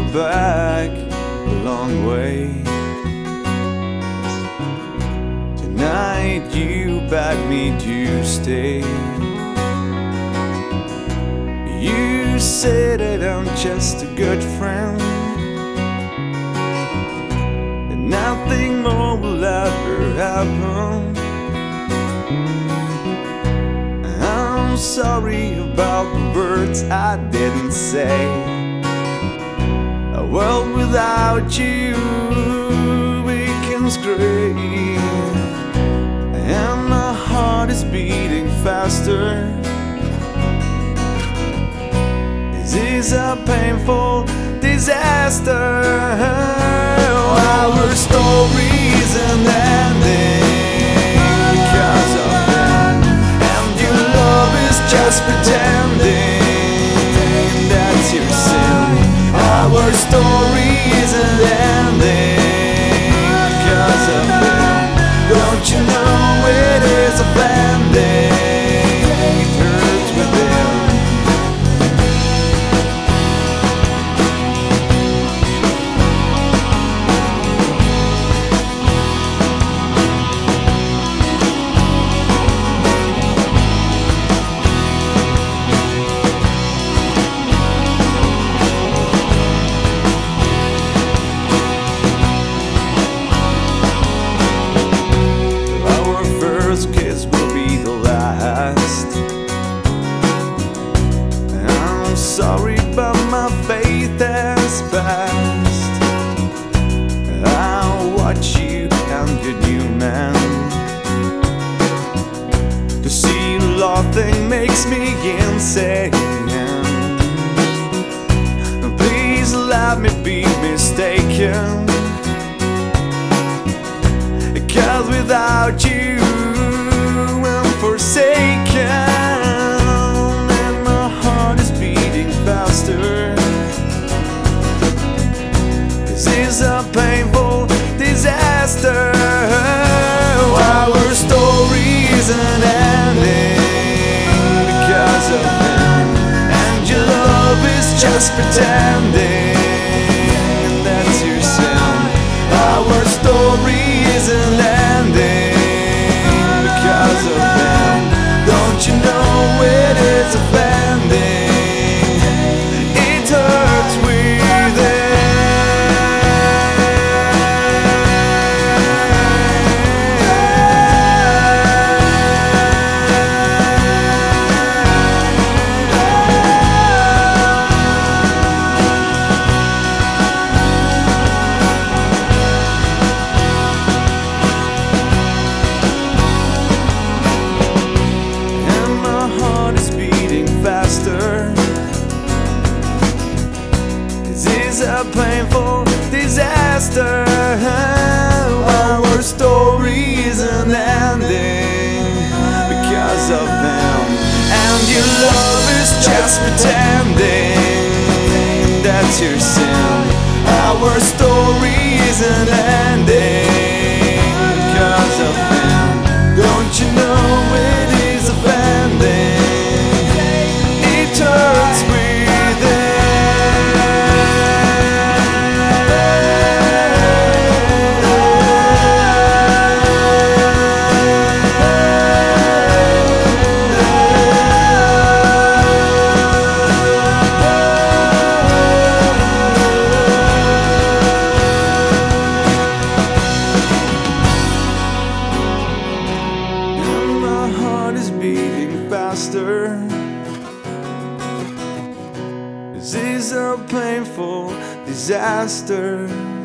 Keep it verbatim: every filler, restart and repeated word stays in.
back a long way. Tonight you begged me to stay. You said that I'm just a good friend, and nothing more will ever happen. I'm sorry about the words I didn't say. A world without you becomes gray, and my heart is beating faster. This is a painful disaster. Our stories and ending because of them, and your love is just pretending that's your sin. Our stories and ending because of them. Don't you know it is offending? It hurts within. Kiss will be the last. I'm sorry, but my faith has passed. I'll watch you and your new man. To see laughing makes me insane. Please let me be mistaken, 'cause without you forsaken, and my heart is beating faster. This is a painful disaster. Our stories and ending because of them, and your love is just pretending that's your sin. Our stories and ending because of them. Don't you know it is offending? It hurts within. This is a painful disaster. Our stories and ending because of them, and your love is just pretending that's your sin. Our stories and ending because of them. Don't you know it is offending? It hurts faster. This is a painful disaster.